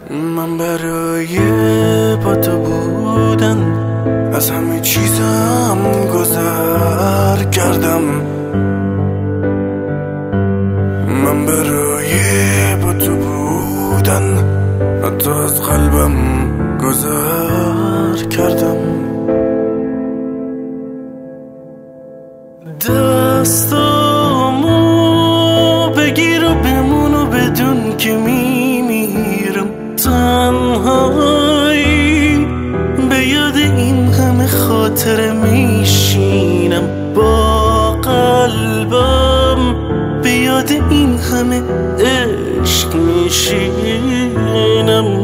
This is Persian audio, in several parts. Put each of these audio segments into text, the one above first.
من برای با تو بودن از همه چیزم گذر کردم. من برای با تو بودن حتی از قلبم گذر کردم. دستامو بگیر و بمون و بدون که میمیرم تنهایی. به یاد این همه خاطره میشینم با قلبم، به یاد این همه عشق میشینم.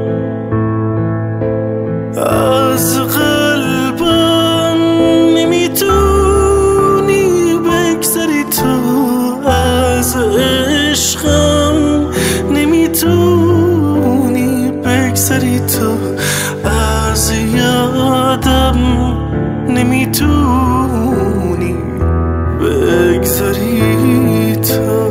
از قلبم نمیتونی بگذری تو، از عشقم نمیتونی بگذری تو، از یادم نمیتونی بگذری تو.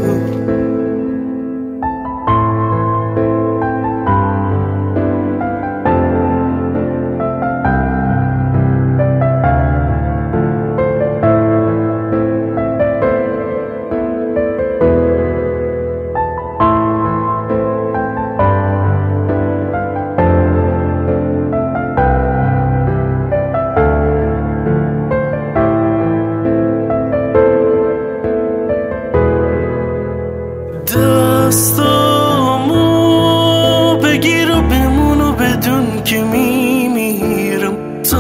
دستامو بگیر و بمون و بدون که میمیرم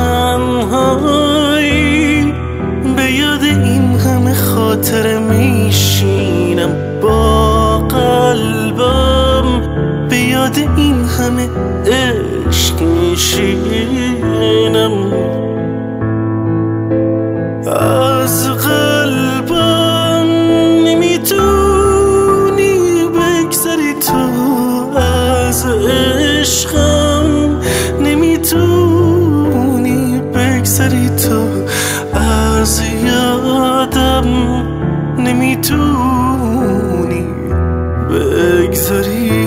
تنهایی. به یاد این همه خاطره میشینم با قلبم، به یاد این همه عشق میشینم. از قلبم نمیتونی بگذری تو، از عشقم نمیتونی بگذری تو، از یادم نمیتونی بگذری